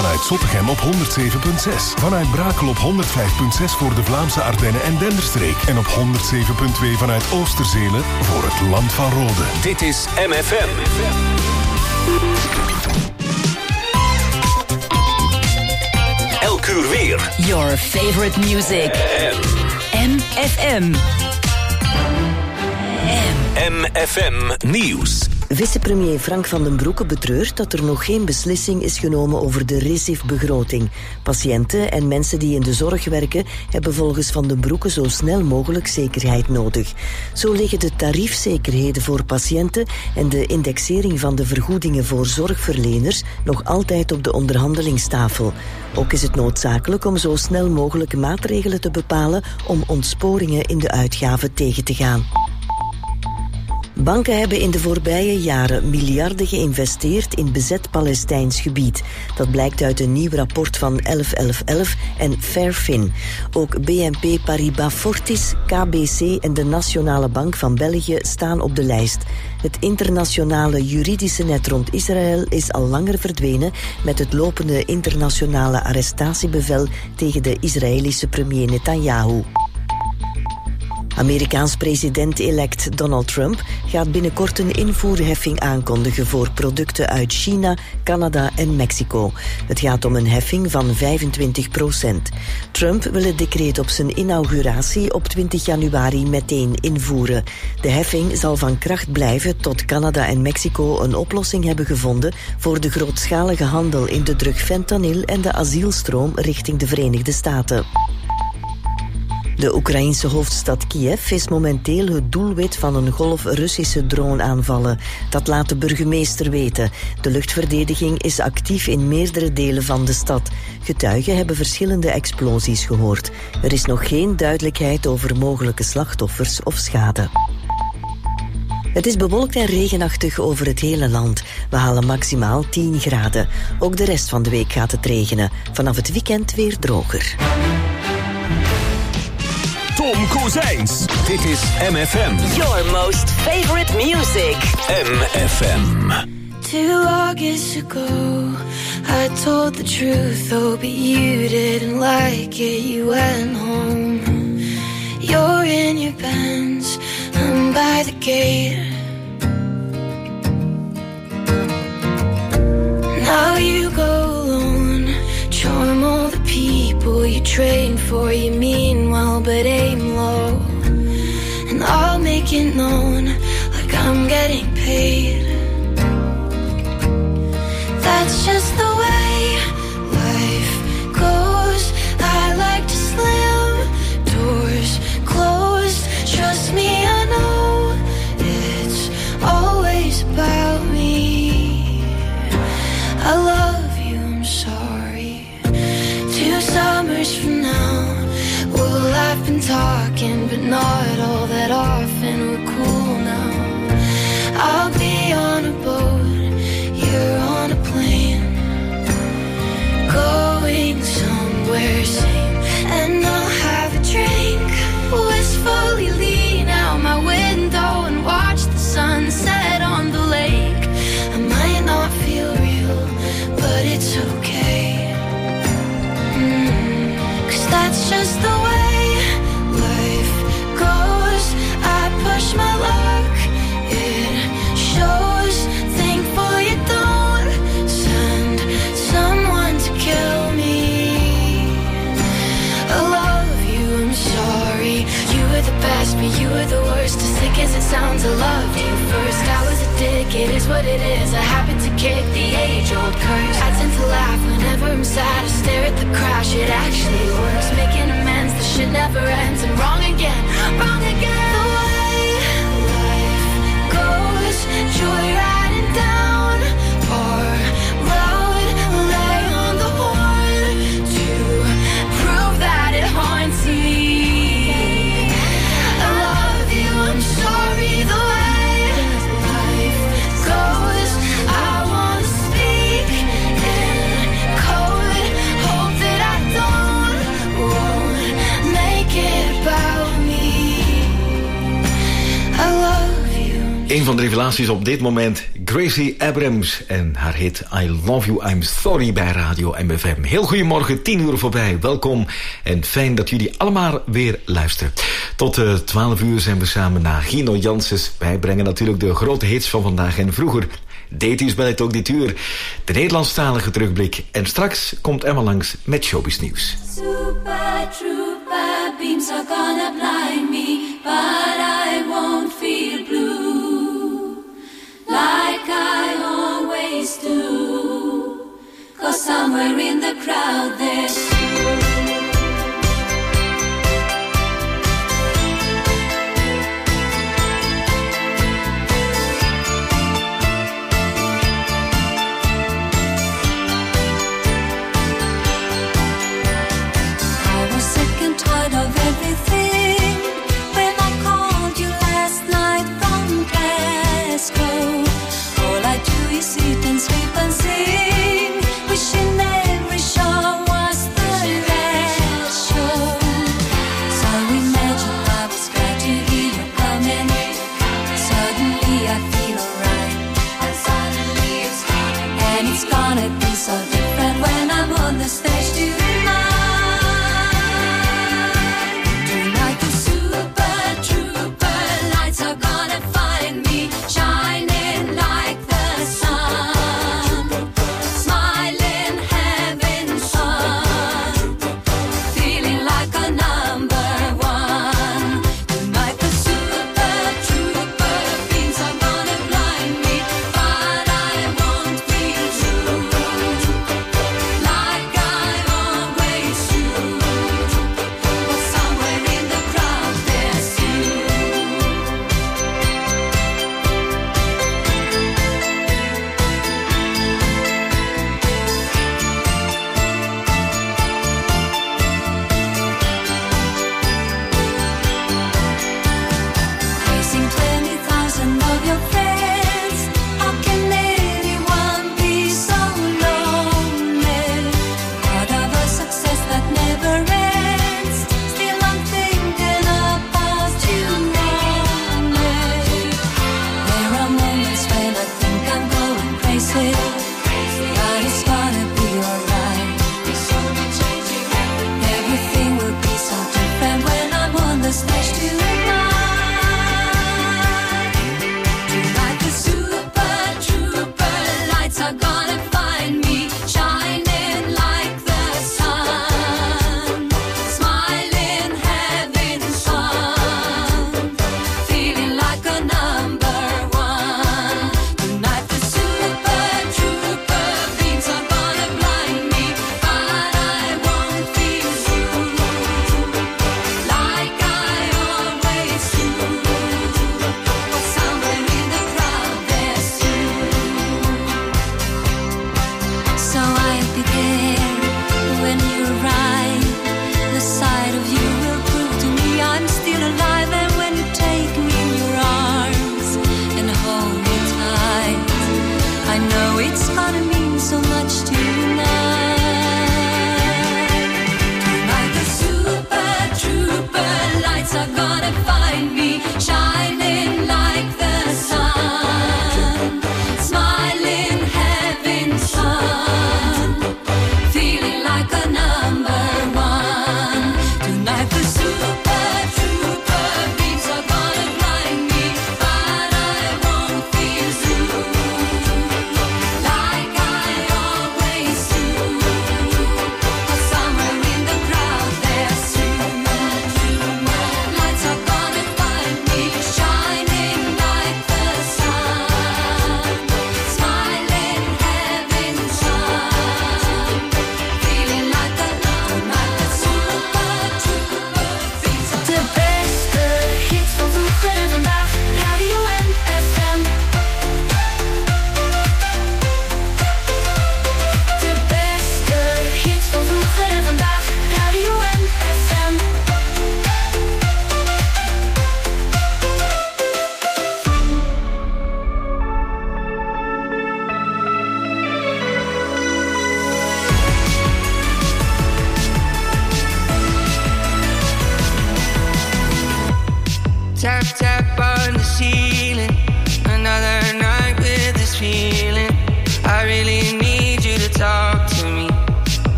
Vanuit Zottegem op 107.6. Vanuit Brakel op 105.6 voor de Vlaamse Ardennen en Denderstreek. En op 107.2 vanuit Oosterzelen voor het Land van Rode. Dit is MFM. Elk uur weer. Your favorite music. MFM. MFM Nieuws. Vicepremier Frank van den Broeke betreurt dat er nog geen beslissing is genomen over de RESIF-begroting. Patiënten en mensen die in de zorg werken hebben volgens Van den Broeke zo snel mogelijk zekerheid nodig. Zo liggen de tariefzekerheden voor patiënten en de indexering van de vergoedingen voor zorgverleners nog altijd op de onderhandelingstafel. Ook is het noodzakelijk om zo snel mogelijk maatregelen te bepalen om ontsporingen in de uitgaven tegen te gaan. Banken hebben in de voorbije jaren miljarden geïnvesteerd in bezet Palestijns gebied. Dat blijkt uit een nieuw rapport van 1111 en Fairfin. Ook BNP Paribas Fortis, KBC en de Nationale Bank van België staan op de lijst. Het internationale juridische net rond Israël is al langer verdwenen met het lopende internationale arrestatiebevel tegen de Israëlische premier Netanyahu. Amerikaans president-elect Donald Trump gaat binnenkort een invoerheffing aankondigen voor producten uit China, Canada en Mexico. Het gaat om een heffing van 25%. Trump wil het decreet op zijn inauguratie op 20 januari meteen invoeren. De heffing zal van kracht blijven tot Canada en Mexico een oplossing hebben gevonden voor de grootschalige handel in de drug fentanyl en de asielstroom richting de Verenigde Staten. De Oekraïense hoofdstad Kiev is momenteel het doelwit van een golf Russische droneaanvallen. Dat laat de burgemeester weten. De luchtverdediging is actief in meerdere delen van de stad. Getuigen hebben verschillende explosies gehoord. Er is nog geen duidelijkheid over mogelijke slachtoffers of schade. Het is bewolkt en regenachtig over het hele land. We halen maximaal 10 graden. Ook de rest van de week gaat het regenen. Vanaf het weekend weer droger. Tom Kozijns. Dit is MFM. Your most favorite music. MFM. 2 August ago, I told the truth, oh, but you didn't like it, you went home. You're in your Benz, I'm by the gate. Now you go alone, charm all the people you train for, you mean well but aim low. And I'll make it known like I'm getting paid. That's just the way life goes. I like to slam doors closed. Trust me, I know it's always about me. I love you, I'm sorry. 2 summers from now, well, I've been talking, but not all that often. We're cool now. I'll be on a boat, you're on a plane, going somewhere sane. And I'll have a drink, wistfully lean out my window and watch the sunset on the lake. I might not feel real, but it's okay. 'Cause that's just the way life goes. I push my luck, it shows. Thankful you don't send someone to kill me. I love you, I'm sorry. You were the best, but you were the worst. As sick as it sounds, I loved you first. I was a dick, it is what it is. I happen to kick the age-old curse. I tend to laugh whenever I'm sad. I stare at the crash, it actually works. Making amends, the shit never ends. I'm wrong again, wrong again. The way life goes, joyriding down our road. Lay on the horn to prove that it haunts me. I love you, I'm sorry. The way life goes, I wanna speak in code. Hope that I won't make it about me. I love you, I'm Een van de revelaties op dit moment, Gracie Abrams en haar hit I Love You, I'm Sorry bij Radio MFM. Heel goedemorgen, 10 uur voorbij, welkom en fijn dat jullie allemaal weer luisteren. Tot 12 uur zijn we samen na Gino Janssens. Wij brengen natuurlijk de grote hits van vandaag en vroeger. Deed is het ook dit uur, de Nederlandstalige terugblik. En straks komt Emma langs met showbiz nieuws. Super trooper beams are gonna blind me, but I won't feel blue like I always do, 'cause somewhere in the crowd there's you. Tired of everything when I called you last night from Glasgow. All I do is eat and sleep and sing, wishing every show was the last show. So imagine I was glad to hear you coming. Suddenly I feel alright, and suddenly it's coming. And it's gonna be so different when I'm on the stage tonight.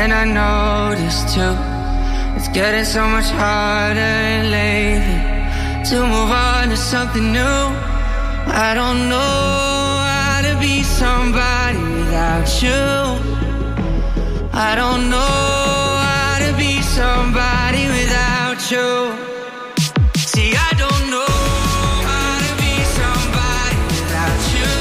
And I noticed too, it's getting so much harder lately to move on to something new. I don't know how to be somebody without you. I don't know how to be somebody without you. See, I don't know how to be somebody without you.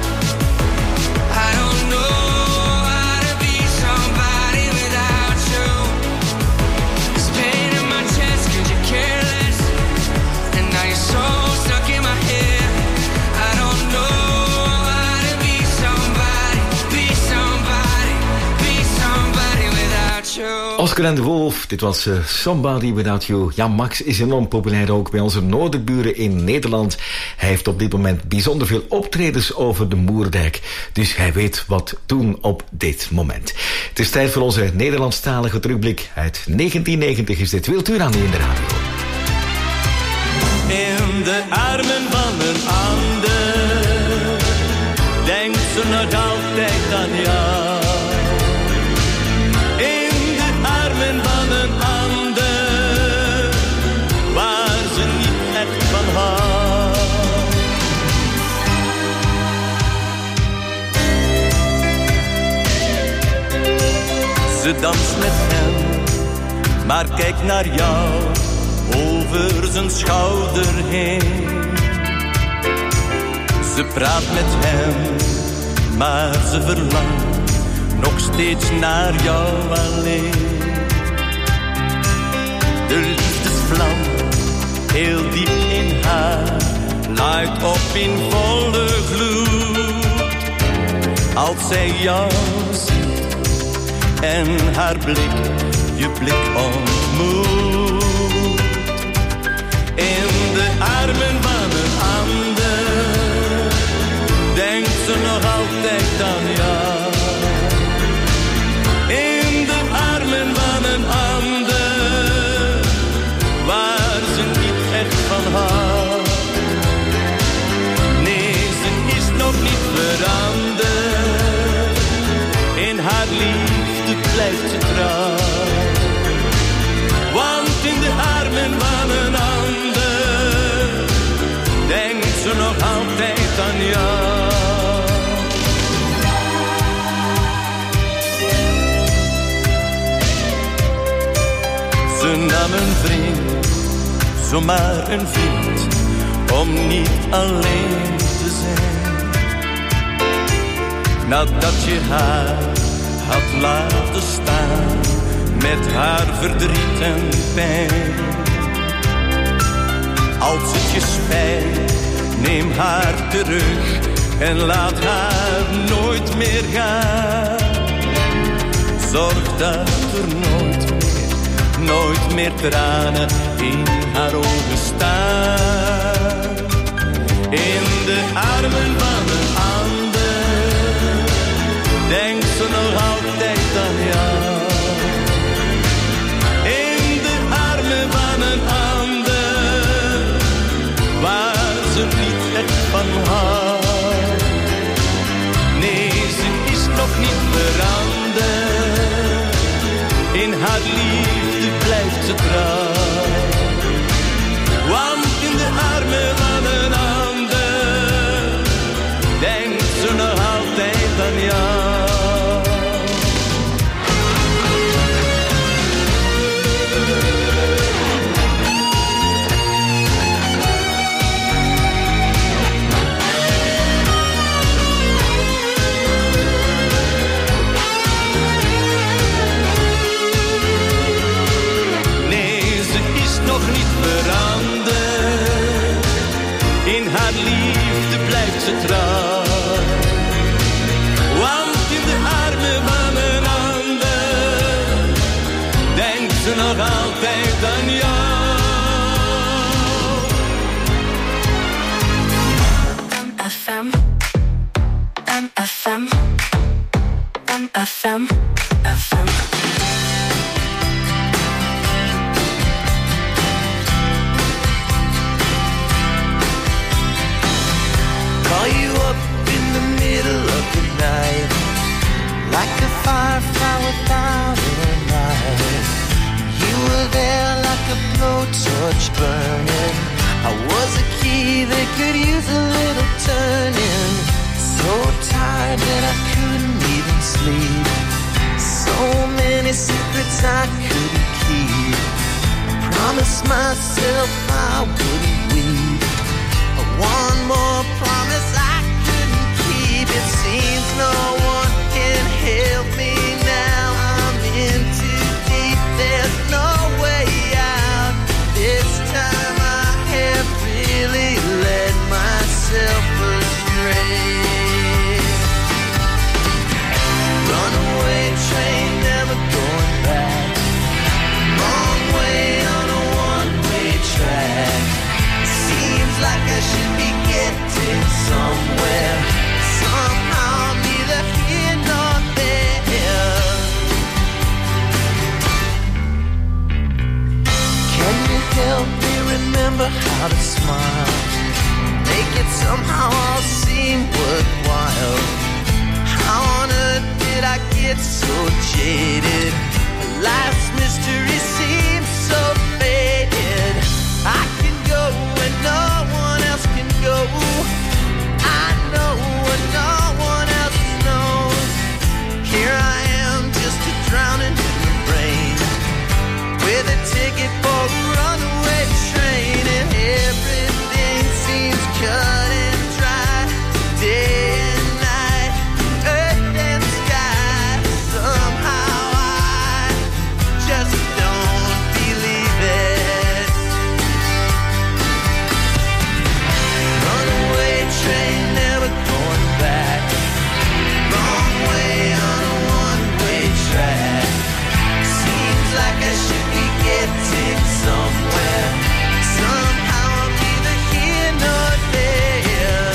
I don't know how to be somebody without you. There's pain in my chest 'cause you're careless, and now you're so stuck in my head. I don't know how to be somebody, be somebody, be somebody without you. Oscar en de Wolf, dit was Somebody Without You. Ja, Max is enorm populair ook bij onze noorderburen in Nederland. Hij heeft op dit moment bijzonder veel optredens over de Moerdijk. Dus hij weet wat doen op dit moment. Het is tijd voor onze Nederlandstalige terugblik. Uit 1990 is dit Wiltura nu in de radio. In de armen van een ander denkt ze nog altijd aan jou. In de armen van een ander waar ze niet echt van houdt. Ze danst met hem, maar kijkt naar jou over zijn schouder heen. Ze praat met hem, maar ze verlangt nog steeds naar jou alleen. De liefdesvlam, heel diep in haar, laait op in volle gloed. Als zij jou ziet en haar blik, je blik ontmoet. In de armen van een ander denkt ze nog altijd aan jou. In de armen van een ander waar ze niet echt van houdt. Nee, ze is nog niet veranderd. In haar liefde blijft ze trouw. Want in de armen van een ander denkt ze nog altijd aan jou. Ze nam een vriend, zomaar een vriend, om niet alleen te zijn. Nadat je haar had laten staan met haar verdriet en pijn. Als het je spijt, neem haar terug en laat haar nooit meer gaan. Zorg dat er nooit meer tranen in haar ogen staan. In de armen van een ander denkt ze nog altijd aan jou. In de armen van een ander waar ze niet echt van houdt. Nee, ze is nog niet veranderd. In haar liefde blijft ze trouw. Want in de armen van een ander denkt ze nog altijd aan jou. In haar liefde blijft ze trouw. Want in de armen van een ander denkt ze nog altijd aan jou. MFM, MFM, MFM, FM. Call you up in the middle of the night, like a firefly without a torch burning. I was a key that could use a little turning. So tired that I couldn't even sleep. So many secrets I couldn't keep. I promised myself I wouldn't weep. One more promise I couldn't keep. It seems no one can help me now. I'm in too deep. There's no way out. This time I have really led myself astray. Runaway train, never going back. Wrong way on a one-way track. Seems like I should be getting somewhere. Somehow I'm neither here nor there. Can you help me remember how to smile? Make it somehow all seem worthwhile. How on earth did I get so jaded? Life's mystery seems so faded. I can go when no one else can go. I know what no one else knows. Here I am, just a drowning in the rain, with a ticket for a runaway train, and everything seems cut and dry. Day and night, earth and sky. Somehow I just don't believe it. Runaway train, never going back. Wrong way on a one-way track. Seems like I should be getting somewhere. Somehow I'm neither here nor there.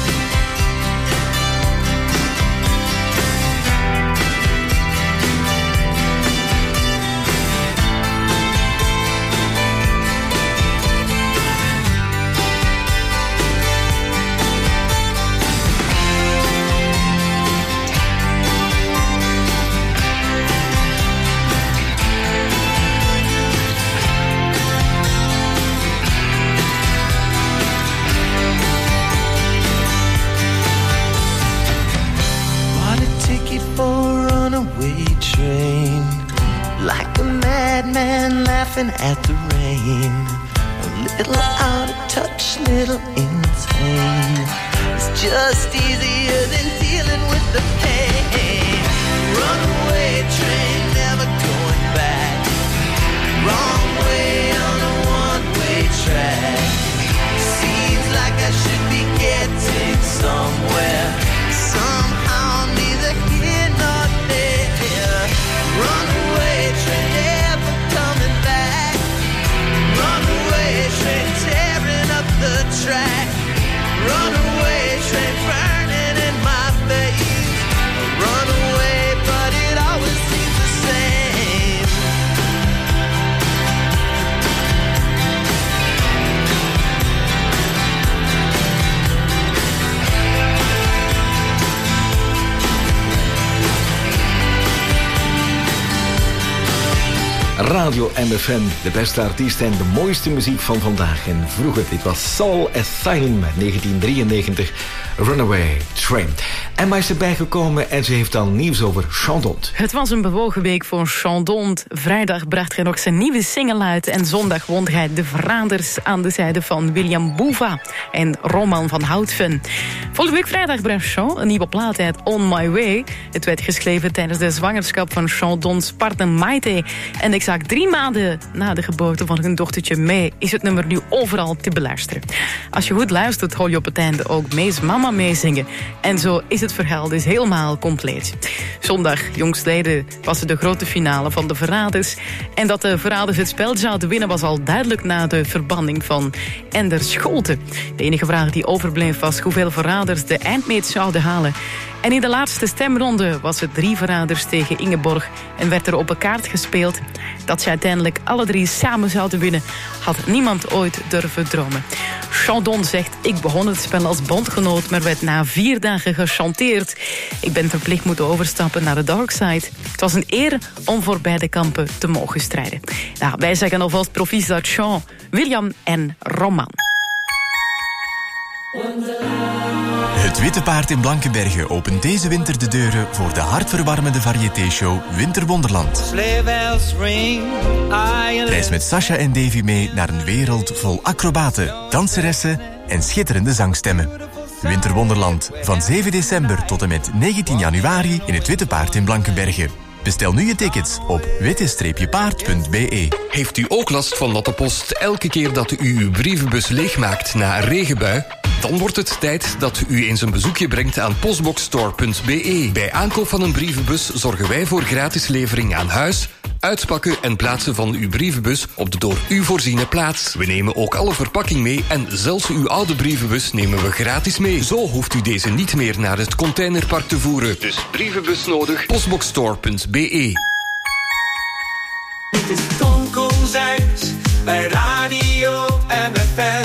Bought a ticket for a runaway train, like a madman laughing at the rain. A little out of touch, little insane. It's just easier than dealing with the pain. Runaway train, never going back. Wrong way on a one-way track. Seems like I should be getting somewhere. Somehow I'm neither here nor there. Runaway train, never coming back. Runaway train, tearing up the track. Runaway train, burning in my face. Runaway, but it always seems the same. Radio MFM, de beste artiesten en de mooiste muziek van vandaag. En vroeger, dit was Soul Asylum 1993, Runaway Train. Emma is erbij gekomen en ze heeft dan nieuws over Chandon. Het was een bewogen week voor Chandon. Vrijdag bracht hij nog zijn nieuwe single uit en zondag won hij De Verraders aan de zijde van William Bouva en Roman van Houtven. Volgende week vrijdag bracht Sean een nieuwe plaat uit, On My Way. Het werd geschreven tijdens de zwangerschap van Chandon's partner Maite. En exact 3 maanden na de geboorte van hun dochtertje May is het nummer nu overal te beluisteren. Als je goed luistert, hoor je op het einde ook May's mama meezingen. En zo is het verhaal dus helemaal compleet. Zondag, jongstleden, was het de grote finale van De Verraders. En dat de Verraders het spel zouden winnen was al duidelijk na de verbanning van Ender Scholten. De enige vraag die overbleef was hoeveel Verraders de eindmeet zouden halen. En in de laatste stemronde was het 3 verraders tegen Ingeborg en werd er op een kaart gespeeld. Dat ze uiteindelijk alle 3 samen zouden winnen, had niemand ooit durven dromen. Chandon zegt, ik begon het spel als bondgenoot, maar werd na 4 dagen gechanteerd. Ik ben verplicht moeten overstappen naar de dark side. Het was een eer om voor beide kampen te mogen strijden. Nou, wij zeggen alvast proficiat Jean, William en Roman. Het Witte Paard in Blankenberge opent deze winter de deuren voor de hartverwarmende variété-show Winterwonderland. Reis met Sasha en Davy mee naar een wereld vol acrobaten, danseressen en schitterende zangstemmen. Winterwonderland, van 7 december tot en met 19 januari in het Witte Paard in Blankenberge. Bestel nu je tickets op witte-paard.be. Heeft u ook last van natte post elke keer dat u uw brievenbus leegmaakt na een regenbui? Dan wordt het tijd dat u eens een bezoekje brengt aan postboxstore.be. Bij aankoop van een brievenbus zorgen wij voor gratis levering aan huis, uitpakken en plaatsen van uw brievenbus op de door u voorziene plaats. We nemen ook alle verpakking mee en zelfs uw oude brievenbus nemen we gratis mee. Zo hoeft u deze niet meer naar het containerpark te voeren. Dus brievenbus nodig, postboxstore.be. Dit is Tom Kozijns bij Radio MFM.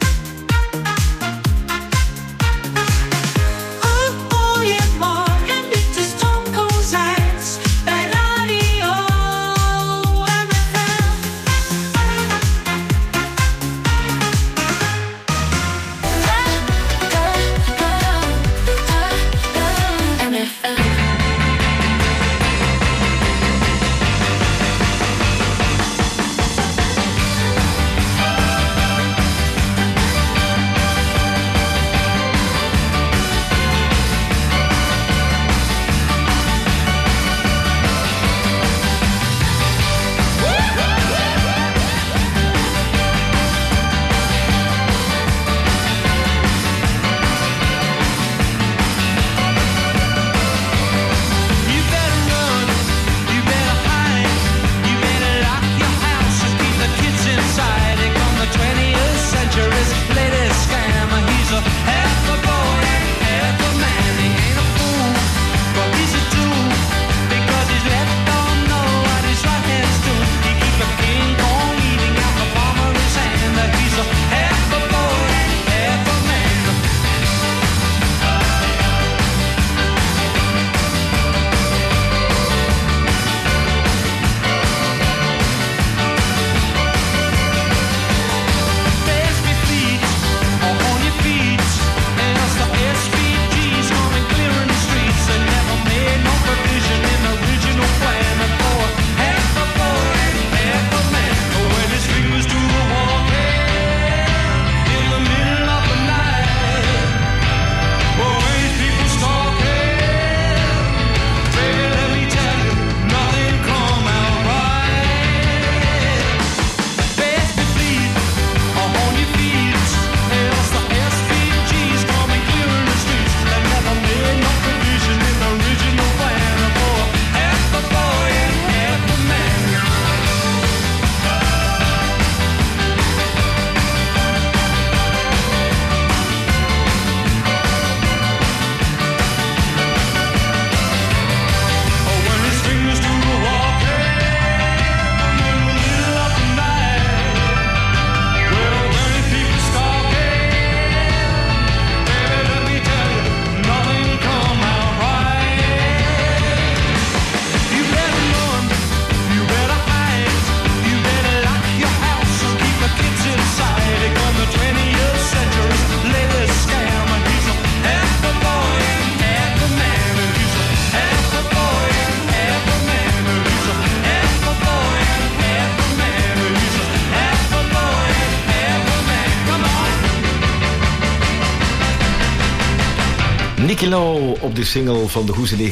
Nicky Low op de single van de Hoes in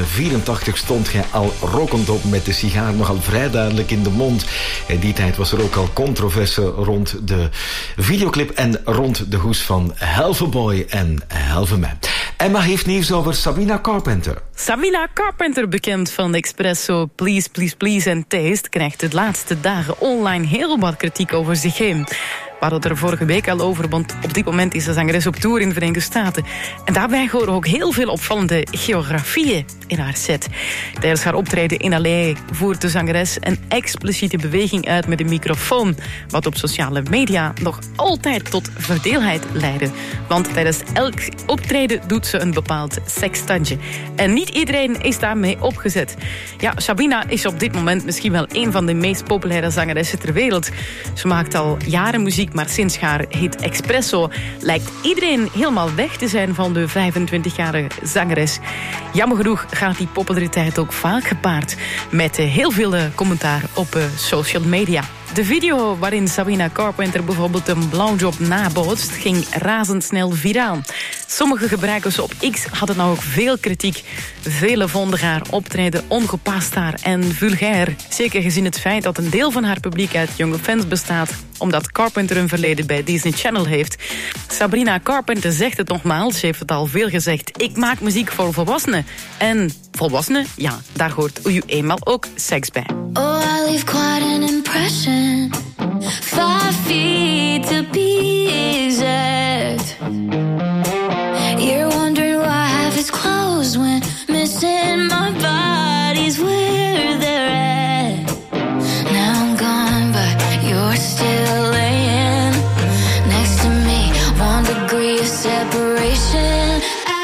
1984 stond hij al rokend op met de sigaar nogal vrij duidelijk in de mond. In die tijd was er ook al controverse rond de videoclip en rond de hoes van Halve Boy en Halve Man. Emma heeft nieuws over Sabrina Carpenter. Sabrina Carpenter, bekend van Expresso, Please, Please, Please en Taste, krijgt de laatste dagen online heel wat kritiek over zich heen. hadden het er vorige week al over, want op dit moment is de zangeres op tour in de Verenigde Staten. En daarbij horen ook heel veel opvallende geografieën in haar set. Tijdens haar optreden in L.A. voert de zangeres een expliciete beweging uit met een microfoon, wat op sociale media nog altijd tot verdeeldheid leidde. Want tijdens elk optreden doet ze een bepaald sextantje. En niet iedereen is daarmee opgezet. Ja, Sabrina is op dit moment misschien wel een van de meest populaire zangeressen ter wereld. Ze maakt al jaren muziek, maar sinds haar hit Espresso lijkt iedereen helemaal weg te zijn van de 25-jarige zangeres. Jammer genoeg gaat die populariteit ook vaak gepaard met heel veel commentaar op social media. De video waarin Sabrina Carpenter bijvoorbeeld een blowjob nabootst ging razendsnel viraal. Sommige gebruikers op X hadden nou ook veel kritiek. Velen vonden haar optreden ongepast en vulgair. Zeker gezien het feit dat een deel van haar publiek uit jonge fans bestaat, omdat Carpenter een verleden bij Disney Channel heeft. Sabrina Carpenter zegt het nogmaals, ze heeft het al veel gezegd. Ik maak muziek voor volwassenen. En volwassenen, ja, daar hoort u eenmaal ook seks bij. Oh, I leave quite an impression. 5 feet to be exact. You're wondering why I have his clothes when missing my body's where they're at. Now I'm gone, but you're still laying next to me. 1 degree of separation.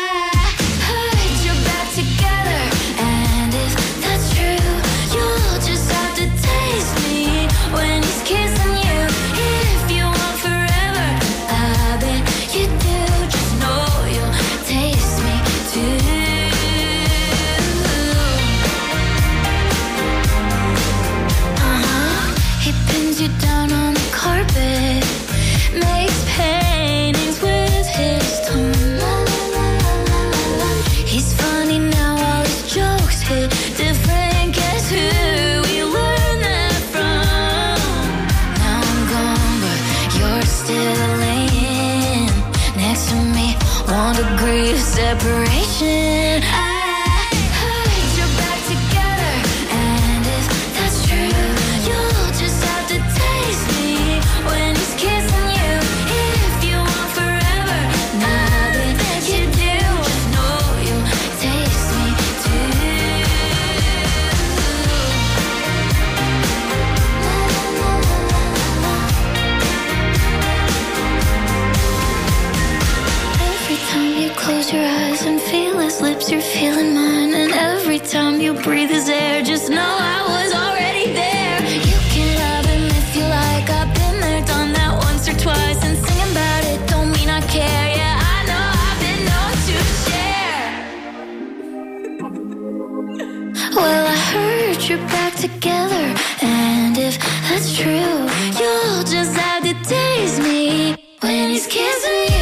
Separation. You're feeling mine, and every time you breathe his air, just know I was already there. You can love him if you like. I've been there, done that once or twice, and singing about it don't mean I care. Yeah, I know I've been known to share. Well, I heard you're back together, and if that's true, you'll just have to taste me when he's kissing you.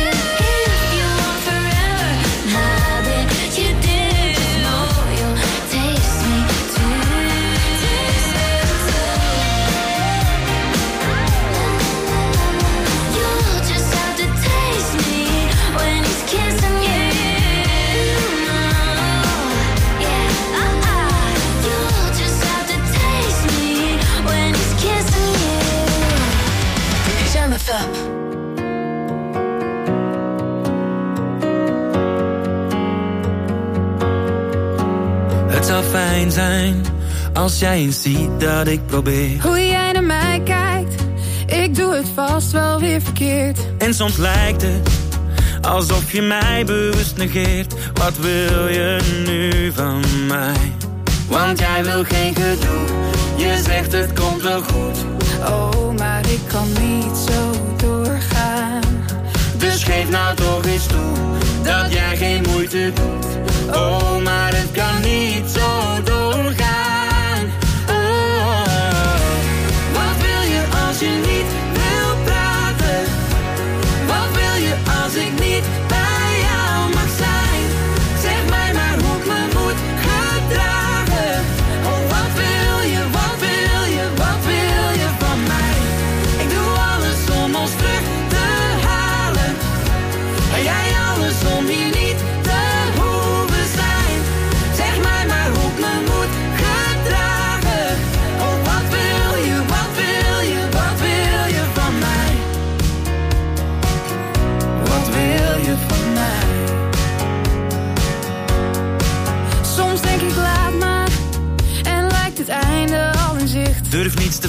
Het zou fijn zijn als jij eens ziet dat ik probeer. Hoe jij naar mij kijkt, ik doe het vast wel weer verkeerd. En soms lijkt het alsof je mij bewust negeert. Wat wil je nu van mij? Want jij wil geen gedoe, je zegt het komt wel goed. Oh, maar ik kan niet zo doorgaan. Dus geef nou toch eens toe dat jij geen moeite doet. Oh, maar het kan niet zo doorgaan. Oh, wat wil je als je niet wil praten? Wat wil je als ik niet bij jou mag zijn? Zeg mij maar hoe ik me moet gedragen. Oh, wat wil je, wat wil je, wat wil je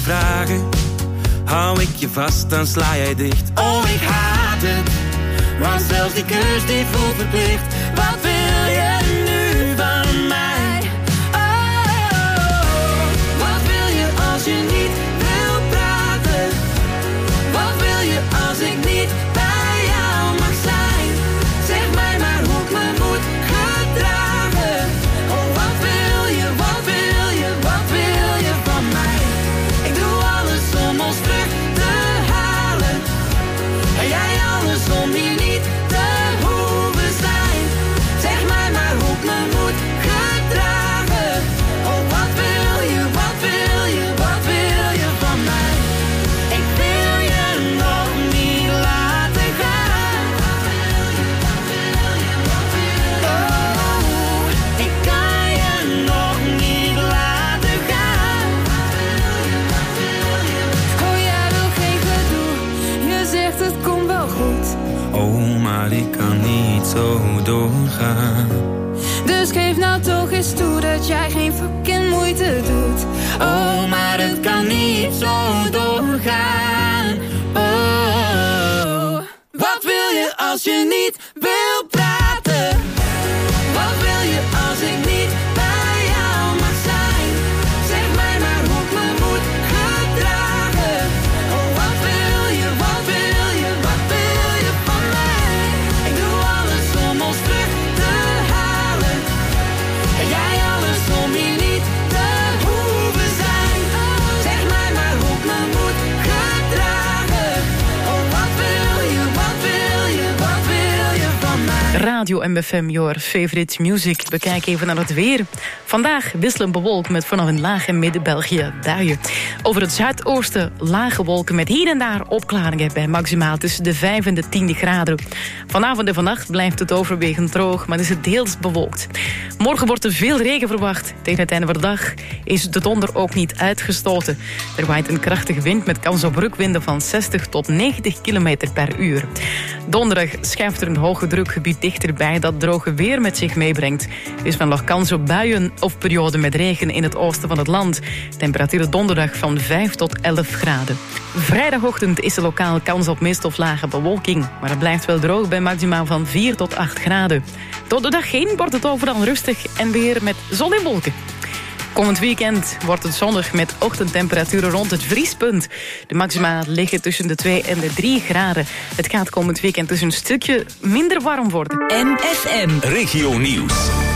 vragen. Hou ik je vast, dan sla jij dicht. Oh, ik haat het, want zelfs die kus die voelt verplicht. Wat wil je nu van mij? Oh, wat wil je als je niet wil praten? Wat wil je als ik niet bij jou mag zijn? Zeg mij maar hoe ik me moet gedragen. Oh, wat wil je, wat wil je, wat wil je van mij? Ik doe alles om ons terug te halen. En jij alles om hier niet te hoeven zijn. Zeg mij maar hoe ik me moet gedragen. Oh, wat wil je, wat wil je, wat wil je van mij? Ik wil je nog niet laten gaan. Oh, ik kan je nog niet laten gaan. Oh, jij wil geen gedoe. Je zegt het komt wel goed. Oh, maar ik kan niet zo doorgaan. Dus geef nou toch eens toe dat jij geen fucking moeite doet. Oh, maar het kan niet zo doorgaan. Oh, Wat wil je als je niet wil praten? wat wil je als ik niet bij jou mag zijn? Zeg mij maar hoe ik me moet gedragen. Oh, wat wil je, wat wil je, wat wil je van mij? Ik doe alles om ons terug te halen. En jij alles om hier niet te hoeven zijn. Zeg mij maar hoe ik me moet gedragen. Oh, wat wil je, wat wil je, wat wil je van mij? Radio MFM, your favorite music. We kijken even naar het weer. Vandaag wisselend bewolkt met vanaf in laag en midden-België buien. Over het zuidoosten lage wolken met hier en daar opklaringen bij maximaal tussen de 5 en de 10 graden. Vanavond en vannacht blijft het overwegend droog, maar is het deels bewolkt. Morgen wordt er veel regen verwacht. Tegen het einde van de dag is de donder ook niet uitgestoten. Er waait een krachtige wind met kans op rukwinden van 60 tot 90 km per uur. Donderdag schuift er een hoge drukgebied dichterbij dat droge weer met zich meebrengt. Er is nog kans op buien of perioden met regen in het oosten van het land. Temperatuur donderdag van 5 tot 11 graden. Vrijdagochtend is er lokaal kans op mist of lage bewolking. Maar het blijft wel droog bij maximaal van 4 tot 8 graden. Door de dag heen wordt het overal rustig en weer met zon en wolken. Komend weekend wordt het zonnig met ochtendtemperaturen rond het vriespunt. De maxima liggen tussen de 2 en de 3 graden. Het gaat komend weekend dus een stukje minder warm worden. MFM Regio Nieuws.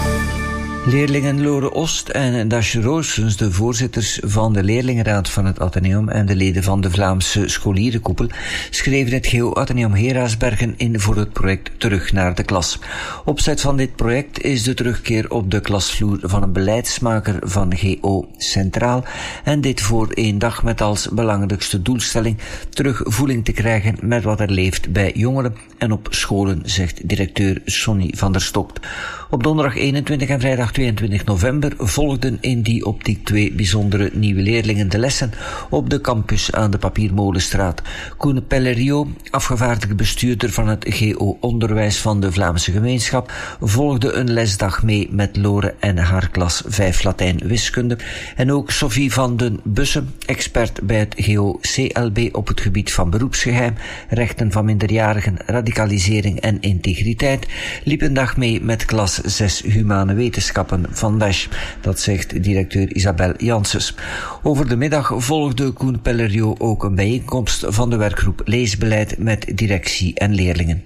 Leerlingen Lore Oost en Dasje Roosens, de voorzitters van de leerlingenraad van het Atheneum en de leden van de Vlaamse scholierenkoepel, schreven het GO Atheneum Heraasbergen in voor het project Terug naar de Klas. Opzet van dit project is de terugkeer op de klasvloer van een beleidsmaker van GO centraal en dit voor 1 dag met als belangrijkste doelstelling terugvoeling te krijgen met wat er leeft bij jongeren en op scholen, zegt directeur Sonny van der Stokt. Op donderdag 21 en vrijdag 22 november volgden in die optiek 2 bijzondere nieuwe leerlingen de lessen op de campus aan de Papiermolenstraat. Koen Pellerio, afgevaardigd bestuurder van het GO Onderwijs van de Vlaamse gemeenschap, volgde een lesdag mee met Lore en haar klas 5 Latijn wiskunde. En ook Sophie van den Bussen, expert bij het GO CLB op het gebied van beroepsgeheim, rechten van minderjarigen, radicalisering en integriteit, liep een dag mee met klas 6 Humane Wetenschappen van DASH. Dat zegt directeur Isabel Janssens. Over de middag volgde Koen Pellerio ook een bijeenkomst van de werkgroep Leesbeleid met directie en leerlingen.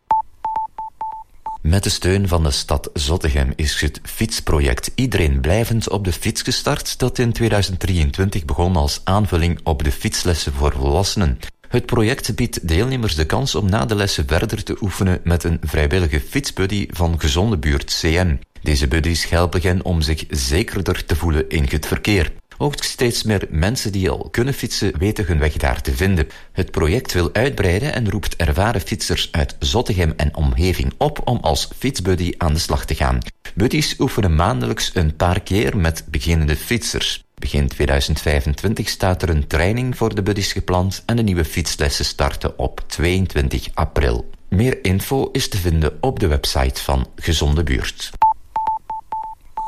Met de steun van de stad Zottegem is het fietsproject Iedereen Blijvend op de Fiets gestart, dat in 2023 begon als aanvulling op de fietslessen voor volwassenen. Het project biedt deelnemers de kans om na de lessen verder te oefenen met een vrijwillige fietsbuddy van Gezonde Buurt CM. Deze buddies helpen hen om zich zekerder te voelen in het verkeer. Ook steeds meer mensen die al kunnen fietsen weten hun weg daar te vinden. Het project wil uitbreiden en roept ervaren fietsers uit Zottegem en omgeving op om als fietsbuddy aan de slag te gaan. Buddies oefenen maandelijks een paar keer met beginnende fietsers. Begin 2025 staat er een training voor de buddies gepland en de nieuwe fietslessen starten op 22 april. Meer info is te vinden op de website van Gezonde Buurt.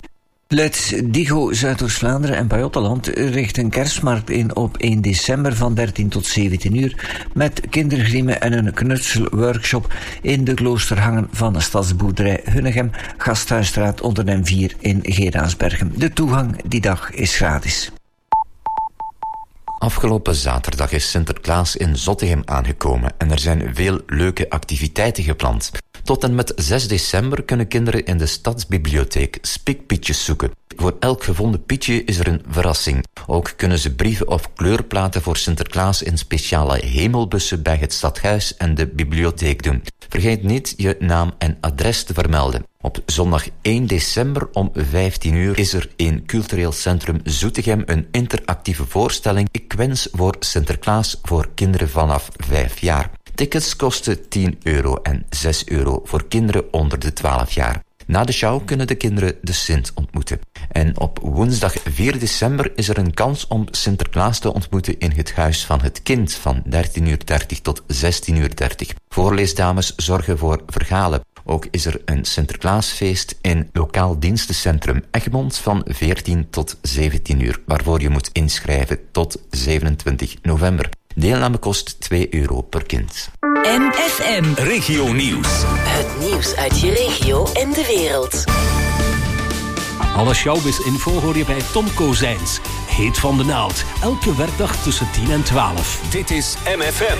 Let's Digo, Zuidoost-Vlaanderen en Pajottenland richt een kerstmarkt in op 1 december van 13 tot 17 uur met kindergriemen en een knutselworkshop in de kloosterhangen van de stadsboerderij Hunnegem, Gasthuisstraat onder den 4 in Geraasbergen. De toegang die dag is gratis. Afgelopen zaterdag is Sinterklaas in Zottegem aangekomen en er zijn veel leuke activiteiten gepland. Tot en met 6 december kunnen kinderen in de stadsbibliotheek spikpietjes zoeken. Voor elk gevonden pietje is er een verrassing. Ook kunnen ze brieven of kleurplaten voor Sinterklaas in speciale hemelbussen bij het stadhuis en de bibliotheek doen. Vergeet niet je naam en adres te vermelden. Op zondag 1 december om 15 uur is er in Cultureel Centrum Zoetegem een interactieve voorstelling Ik wens voor Sinterklaas voor kinderen vanaf 5 jaar. Tickets kosten 10 euro en 6 euro voor kinderen onder de 12 jaar. Na de show kunnen de kinderen de Sint ontmoeten. En op woensdag 4 december is er een kans om Sinterklaas te ontmoeten in het Huis van het Kind van 13:30 tot 16:30. Voorleesdames zorgen voor verhalen. Ook is er een Sinterklaasfeest in Lokaal Dienstencentrum Egmond van 14 tot 17 uur, waarvoor je moet inschrijven tot 27 november. Deelname kost 2 euro per kind. MFM Regio Nieuws. Het nieuws uit je regio en de wereld. Alle showbiz-info hoor je bij Tom Kozijns. Heet van de naald. Elke werkdag tussen 10 en 12. Dit is MFM.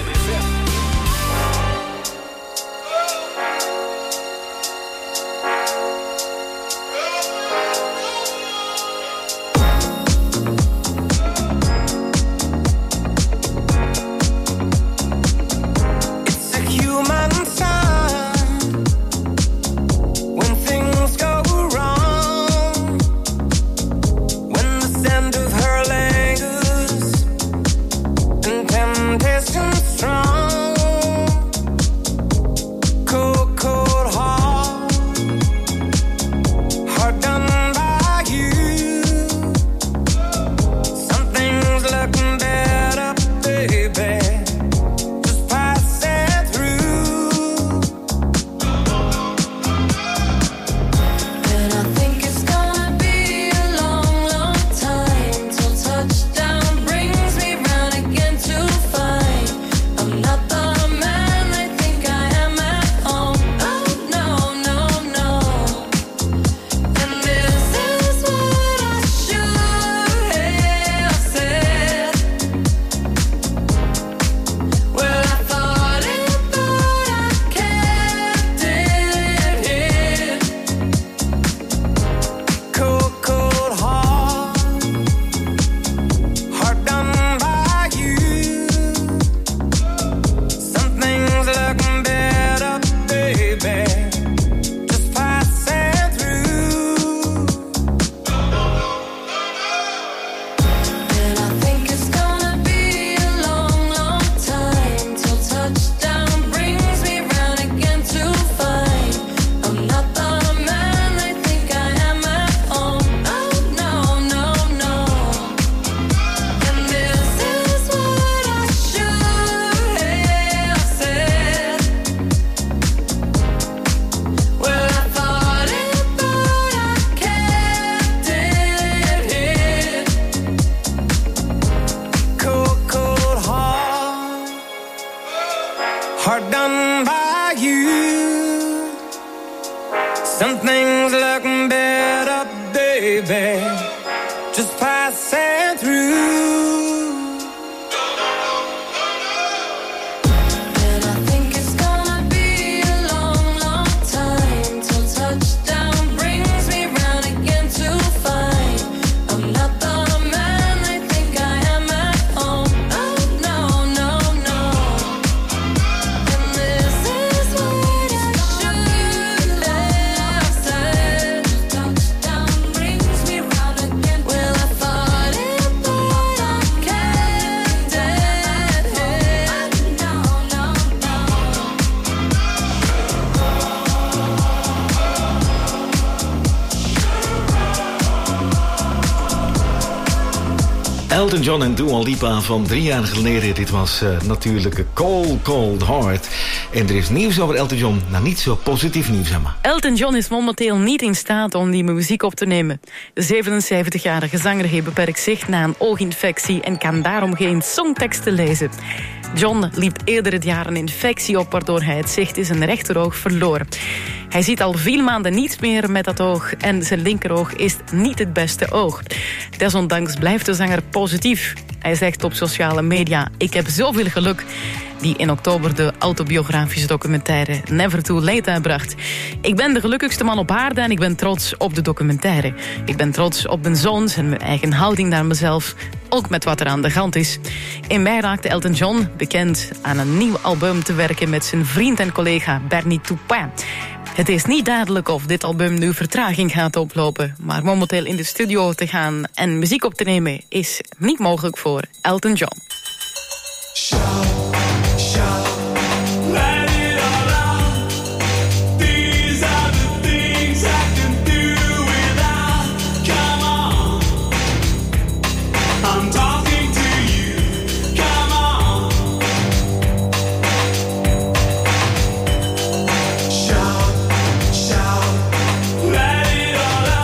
Elton John en Dua Lipa van 3 jaar geleden. Dit was natuurlijk Cold Cold Heart. En er is nieuws over Elton John. Nou, niet zo positief nieuws, Emma. Elton John is momenteel niet in staat om die muziek op te nemen. De 77-jarige zanger heeft beperkt zicht na een ooginfectie en kan daarom geen songteksten lezen. John liep eerder het jaar een infectie op, waardoor hij het zicht in zijn rechteroog verloor. Hij ziet al 4 maanden niets meer met dat oog en zijn linkeroog is niet het beste oog. Desondanks blijft de zanger positief. Hij zegt op sociale media: ik heb zoveel geluk, die in oktober de autobiografische documentaire Never Too Late uitbracht. Ik ben de gelukkigste man op aarde en ik ben trots op de documentaire. Ik ben trots op mijn zoons en mijn eigen houding naar mezelf, ook met wat er aan de hand is. In mei raakte Elton John bekend aan een nieuw album te werken met zijn vriend en collega Bernie Taupin. Het is niet duidelijk of dit album nu vertraging gaat oplopen, maar momenteel in de studio te gaan en muziek op te nemen is niet mogelijk voor Elton John.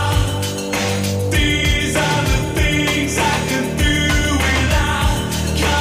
Come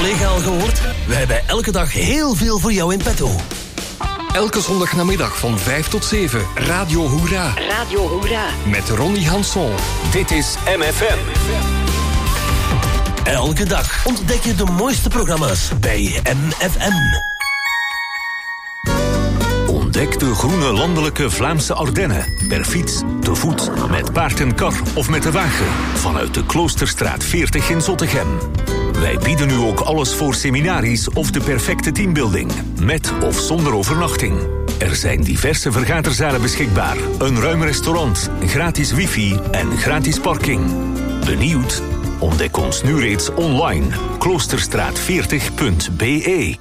collega al gehoord? We hebben elke dag heel veel voor jou in petto. Elke zondagnamiddag van 5 tot 7. Radio Hoera. Radio Hoera. Met Ronnie Hanson. Dit is MFM. Elke dag ontdek je de mooiste programma's bij MFM. Ontdek de groene landelijke Vlaamse Ardennen. Per fiets, te voet, met paard en kar of met de wagen. Vanuit de Kloosterstraat 40 in Zottegem. Wij bieden u ook alles voor seminaries of de perfecte teambuilding. Met of zonder overnachting. Er zijn diverse vergaderzalen beschikbaar. Een ruim restaurant, gratis wifi en gratis parking. Benieuwd? Ontdek ons nu reeds online. Kloosterstraat40.be.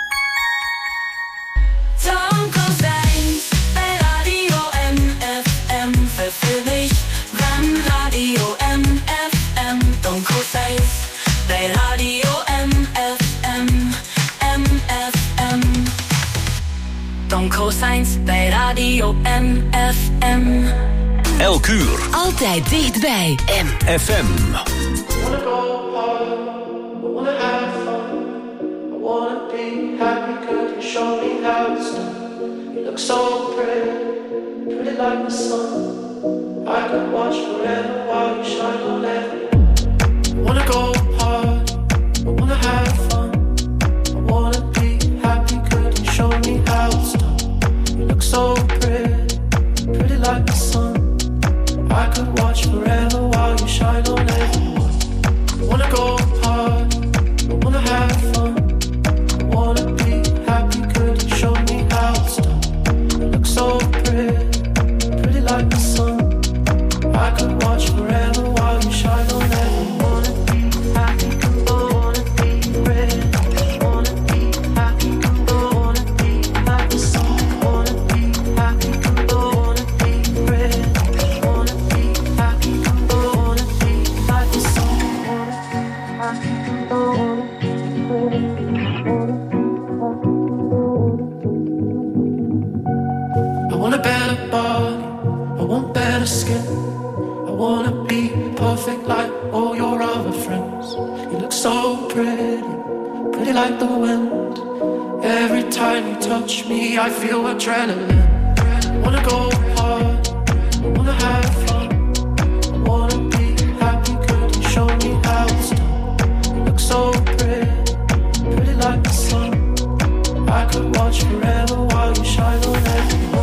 Cosines bij Radio MFM. Elk uur. Altijd dichtbij MFM. So pretty like the sun. I could watch forever while you shine on everyone. I wanna go hard, I wanna have fun. I wanna be happy, could you show me how it's done? You look so pretty like the sun. I could watch forever while you shine on everyone. Wanna be happy, wanna be ready. Wanna be happy, wanna be like the sun. Skin. I wanna be perfect like all your other friends. You look so pretty like the wind. Every time you touch me, I feel adrenaline. I wanna go hard, I wanna have fun. I wanna be happy, could you show me how it's done? You look so pretty like the sun. I could watch forever while you shine on everyone.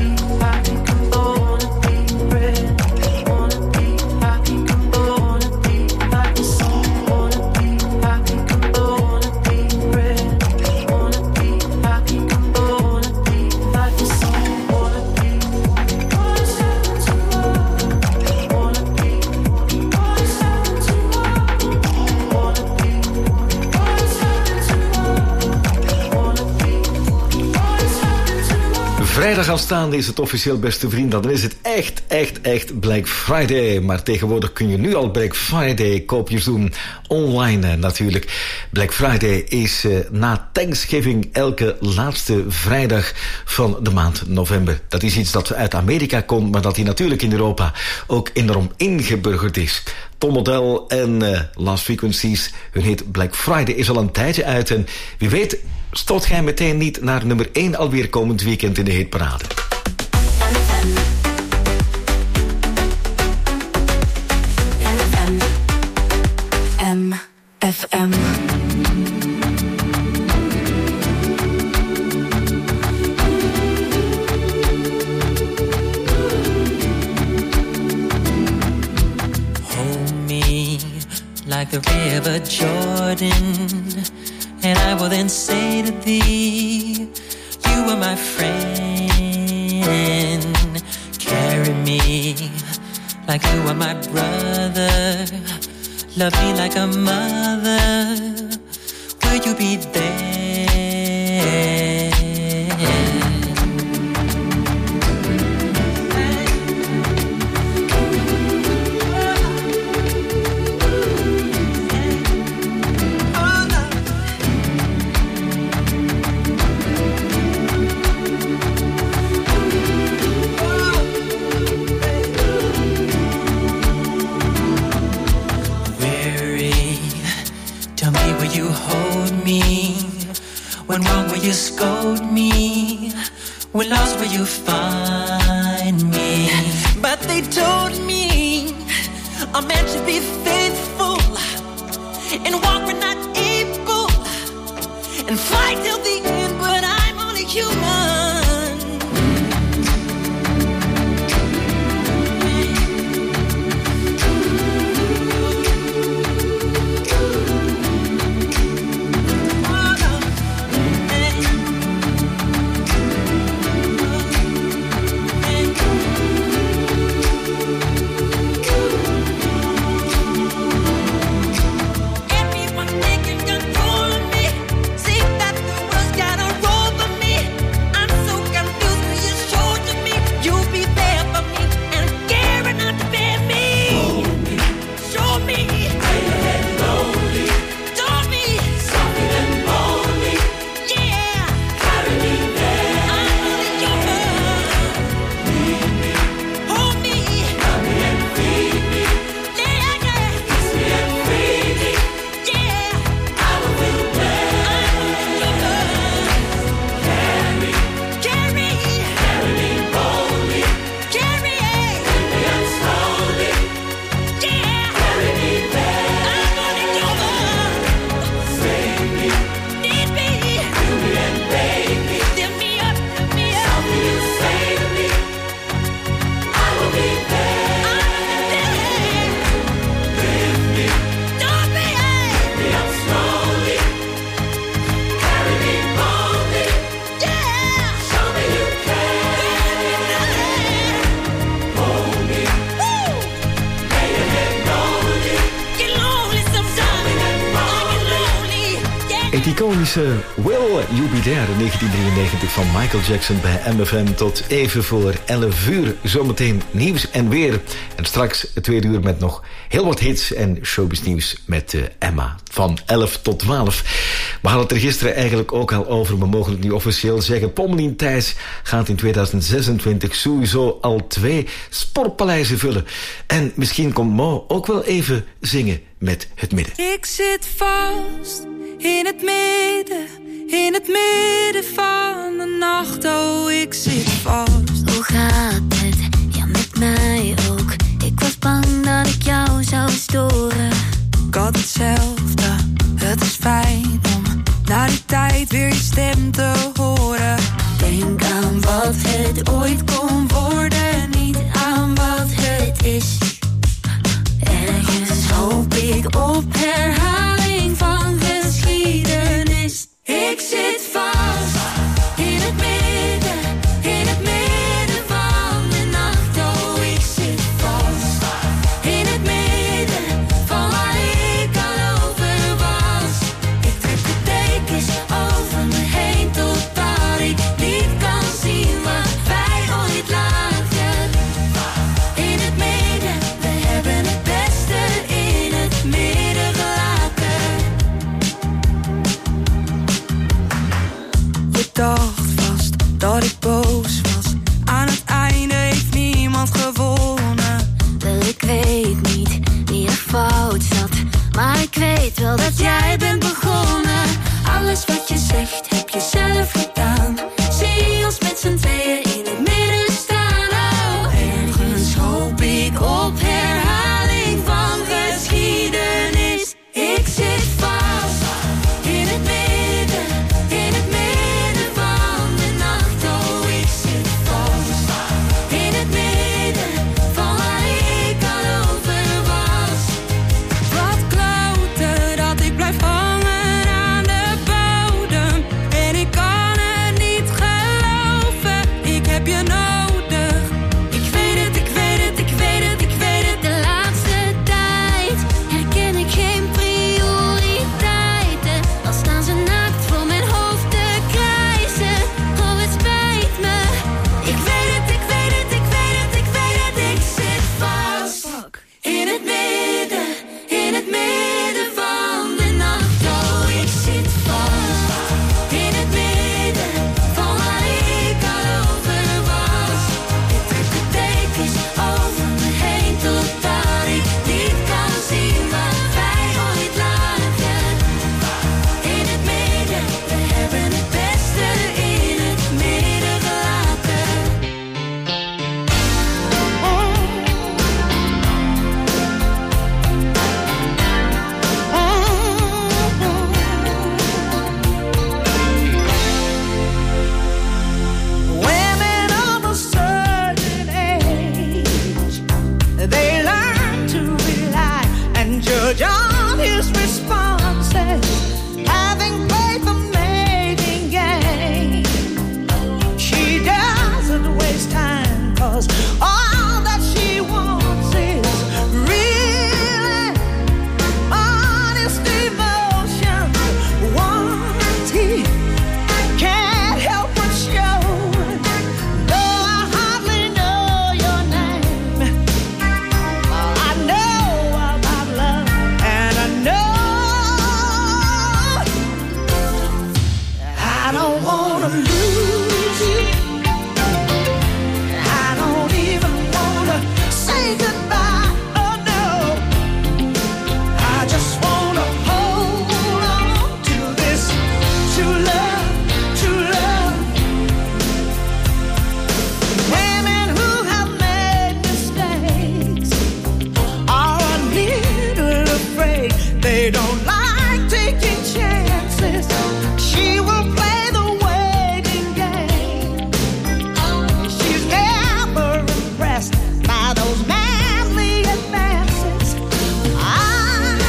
Vrijdag aanstaande is het officieel, beste vriend. Dan is het echt Black Friday. Maar tegenwoordig kun je nu al Black Friday koopjes doen. Online natuurlijk. Black Friday is na Thanksgiving elke laatste vrijdag van de maand november. Dat is iets dat uit Amerika komt, maar dat hier natuurlijk in Europa ook enorm ingeburgerd is. Tom Odell en Last Frequencies, hun hit Black Friday is al een tijdje uit. En wie weet stoot jij meteen niet naar nummer 1 alweer komend weekend in de hitparade. MFM. Hold me like the river Jordan, and I will then say to thee, you are my friend. Carry me like you are my brother. Love me like a mother. Will you be there? will you hold me? When wrong will you scold me? When lost will you find me? But they told me a man should be faithful and walk when not able and fight till the end, but I'm only human. Het iconische Will You Be There in 1993 van Michael Jackson bij MFM tot even voor 11 uur. Zometeen nieuws en weer. En straks het tweede uur met nog heel wat hits en showbiznieuws met Emma van 11 tot 12. We hadden het er gisteren eigenlijk ook al over. We mogen het nu officieel zeggen. Pommelien Thijs gaat in 2026 sowieso al 2 sportpaleizen vullen. En misschien komt Mo ook wel even zingen met Het Midden. Ik zit vast in het midden van de nacht. Oh, ik zit vast. Hoe gaat het? Ja, met mij ook. Ik was bang dat ik jou zou storen. Ik had hetzelfde. Het is fijn om na die tijd weer je stem te horen. Denk aan wat het ooit kon worden, niet aan wat het is. Ergens hoop ik op herhaling van geschiedenis. Ik zit vast in het midden van de nacht. Oh, ik zit vast in het midden van waar ik al over was. Ik trek de dekens over me heen totdat ik niet kan zien wat wij ooit lagen. In het midden, we hebben het beste in het midden gelaten. Je dacht vast dat ik boos was. Aan het einde heeft niemand gewonnen. Wel, ik weet niet wie er fout zat, maar ik weet wel dat jij bent begonnen. Alles wat je zegt heb je zelf gedaan. Zie ons met z'n tweeën in het midden staan. Oh, ergens hoop ik op herhaling van geschiedenis. Ik zit vast in het midden van de nacht. Oh, ik zit vast in het midden van waar ik al over was. Wat kloten dat ik blijf hangen aan de boot. judge on his responses, having played the mating game. She doesn't waste time, 'cause all that she wants is really honest emotion. Once he can't help but show, though I hardly know your name, I know about love, and I know I don't wanna lose you. I don't even wanna say goodbye, oh no. I just wanna hold on to this true love, true love. Women who have made mistakes are a little afraid they don't like